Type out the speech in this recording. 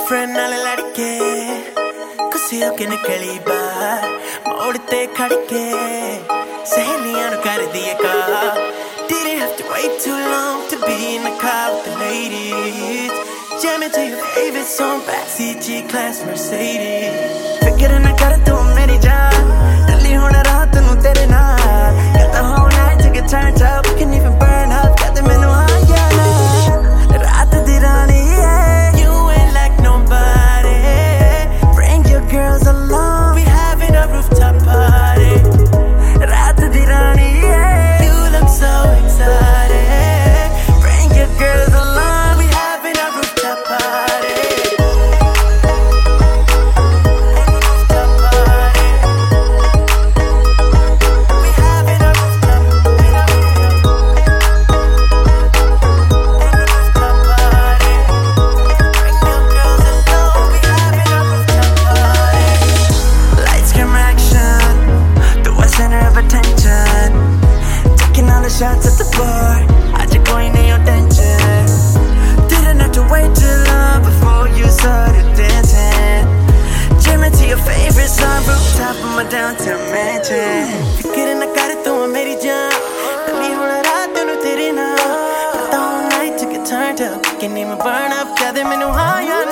Boyfriend नाल लड़के गुस्से होके निकली बाहर मोड़ ते खड़ के सहेलियां नु कर दिए call. Didn't have to wait too long to be in the car with the ladies, jamming to your favorite song, backseat G-Class Mercedes. फिक्र ना कर तू मेरी जान, डली होना रात नू तेरे नाल. Got the whole night to get turned up, we can even burn up. Got the menu on, yeah, nah. रात दी रानी, yeah. You ain't like nobody. Bring your girls along, we having a rooftop party. रात दी रानी, yeah. You look so excited. Bring your girls along, we having a rooftop party. Shots at the bar, आज कोई नहीं हो tension. Didn't have to wait too long before you started dancing. Jamming to your favorite song, rooftop of my downtown mansion. फिक्र ना कर तू मेरी जान, डली होना रात नू तेरे नाल. Got the whole night to get turned up, can even burn up, कहदे मैनू हाँ यार.